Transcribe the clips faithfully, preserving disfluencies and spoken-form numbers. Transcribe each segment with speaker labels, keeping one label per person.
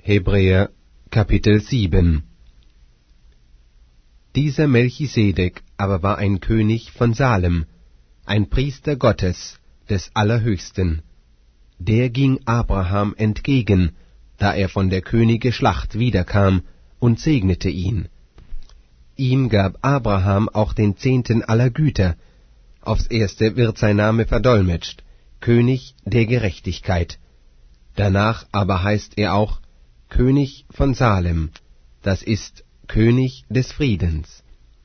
Speaker 1: Hebräer Kapitel sieben. Dieser Melchisedek aber war ein König von Salem, ein Priester Gottes, des Allerhöchsten. Der ging Abraham entgegen, da er von der Könige Schlacht wiederkam, und segnete ihn. Ihm gab Abraham auch den Zehnten aller Güter. Aufs erste wird sein Name verdolmetscht, König der Gerechtigkeit. Danach aber heißt er auch König von Salem, das ist König des Friedens.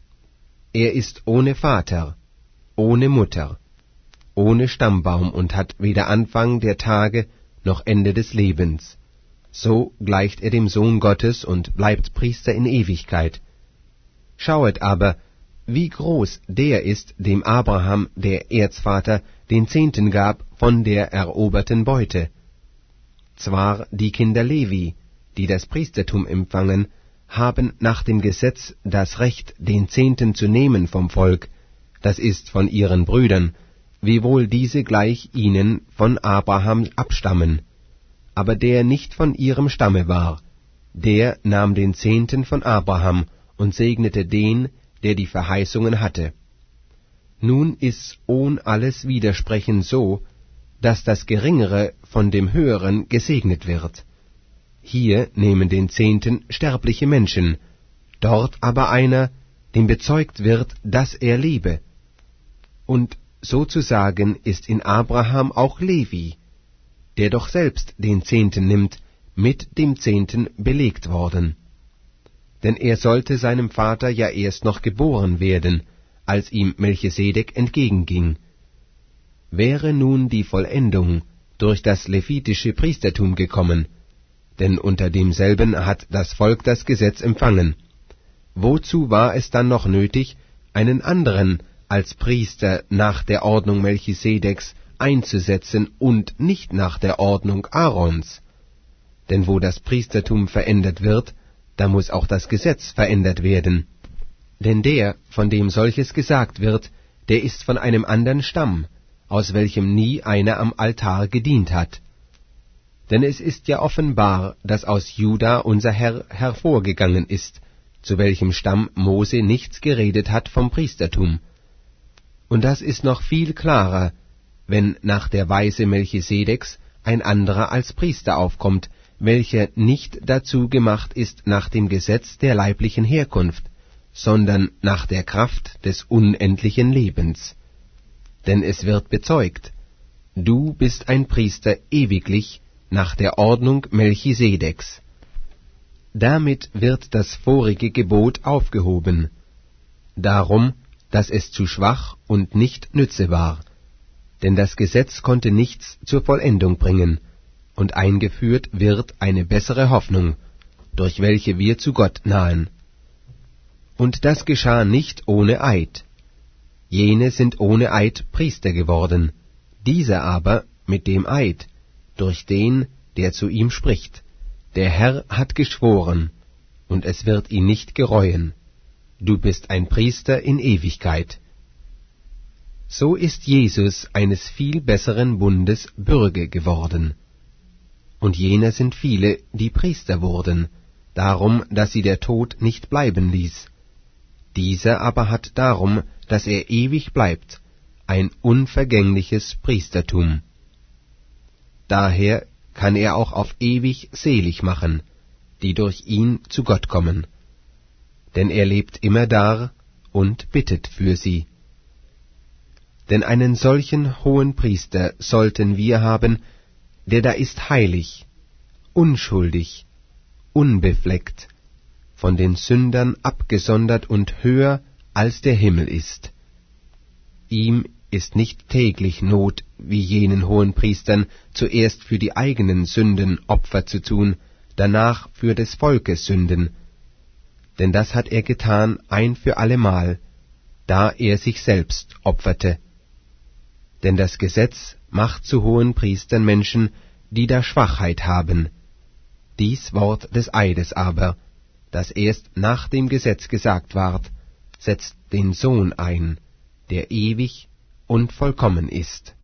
Speaker 1: Er ist ohne Vater, ohne Mutter, ohne Stammbaum und hat weder Anfang der Tage noch Ende des Lebens. So gleicht er dem Sohn Gottes und bleibt Priester in Ewigkeit. Schauet aber, wie groß der ist, dem Abraham, der Erzvater, den Zehnten gab von der eroberten Beute. Zwar die Kinder Levi, die das Priestertum empfangen, haben nach dem Gesetz das Recht, den Zehnten zu nehmen vom Volk, das ist von ihren Brüdern, wiewohl diese gleich ihnen von Abraham abstammen. Aber der nicht von ihrem Stamme war, der nahm den Zehnten von Abraham und segnete den, der die Verheißungen hatte. Nun ist's ohn alles Widersprechen so, dass das Geringere von dem Höheren gesegnet wird. Hier nehmen den Zehnten sterbliche Menschen, dort aber einer, dem bezeugt wird, dass er lebe. Und sozusagen ist in Abraham auch Levi, der doch selbst den Zehnten nimmt, mit dem Zehnten belegt worden. Denn er sollte seinem Vater ja erst noch geboren werden, als ihm Melchisedek entgegenging. Wäre nun die Vollendung durch das levitische Priestertum gekommen, denn unter demselben hat das Volk das Gesetz empfangen, wozu war es dann noch nötig, einen anderen als Priester nach der Ordnung Melchisedeks einzusetzen und nicht nach der Ordnung Aarons? Denn wo das Priestertum verändert wird, da muß auch das Gesetz verändert werden. Denn der, von dem solches gesagt wird, der ist von einem andern Stamm, aus welchem nie einer am Altar gedient hat. Denn es ist ja offenbar, dass aus Juda unser Herr hervorgegangen ist, zu welchem Stamm Mose nichts geredet hat vom Priestertum. Und das ist noch viel klarer, wenn nach der Weise Melchisedeks ein anderer als Priester aufkommt, welcher nicht dazu gemacht ist nach dem Gesetz der leiblichen Herkunft, sondern nach der Kraft des unendlichen Lebens. Denn es wird bezeugt, du bist ein Priester ewiglich nach der Ordnung Melchisedeks. Damit wird das vorige Gebot aufgehoben, darum, dass es zu schwach und nicht nütze war, denn das Gesetz konnte nichts zur Vollendung bringen, und eingeführt wird eine bessere Hoffnung, durch welche wir zu Gott nahen. Und das geschah nicht ohne Eid. Jene sind ohne Eid Priester geworden, dieser aber mit dem Eid, durch den, der zu ihm spricht, der Herr hat geschworen, und es wird ihn nicht gereuen, du bist ein Priester in Ewigkeit. So ist Jesus eines viel besseren Bundes Bürge geworden. Und jener sind viele, die Priester wurden, darum, dass sie der Tod nicht bleiben ließ. Dieser aber hat darum, dass er ewig bleibt, ein unvergängliches Priestertum. Daher kann er auch auf ewig selig machen, die durch ihn zu Gott kommen. Denn er lebt immerdar und bittet für sie. Denn einen solchen hohen Priester sollten wir haben, der da ist heilig, unschuldig, unbefleckt, von den Sündern abgesondert und höher als der Himmel ist. Ihm ist nicht täglich Not, wie jenen hohen Priestern, zuerst für die eigenen Sünden Opfer zu tun, danach für des Volkes Sünden. Denn das hat er getan ein für allemal, da er sich selbst opferte. Denn das Gesetz macht zu hohen Priestern Menschen, die da Schwachheit haben. Dies Wort des Eides aber, das erst nach dem Gesetz gesagt ward, setzt den Sohn ein, der ewig und vollkommen ist.